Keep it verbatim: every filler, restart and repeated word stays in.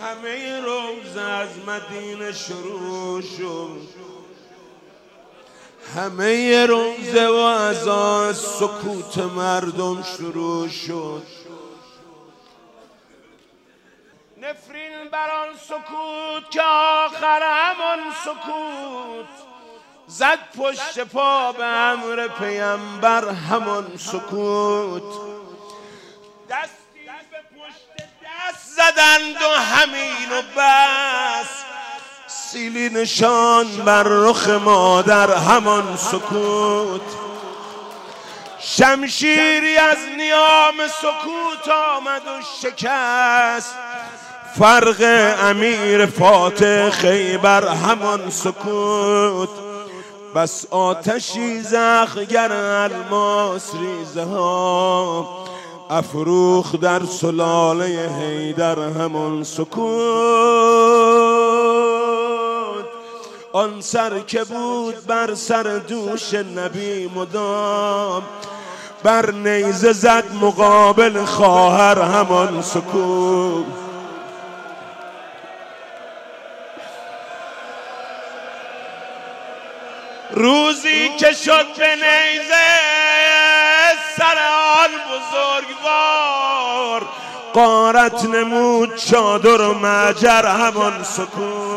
همه روز از مدینه شروع شد، همه روز و از سکوت مردم شروع شد. نفرین بر آن سکوت که آخر همان سکوت زد پشت پا به امر پیامبر، همان سکوت. دستی به پشت دست زدند و همین و بس، سیلی نشان بر رخ مادر، همان سکوت. شمشیری از نیام سکوت آمد و شکست فرق امیر فاتح خیبر، همان سکوت. بس آتشی زخگر الماس ریزه ها افروخ در سلاله حیدر، همان سکوت. آن سر که بود بر سر دوش نبی مدام، بر نیزه زد مقابل خواهر، همان سکوت. روزی که شد به نیزه سر آن بزرگوار، غارت نمود چادر و معجر، همان سکوت.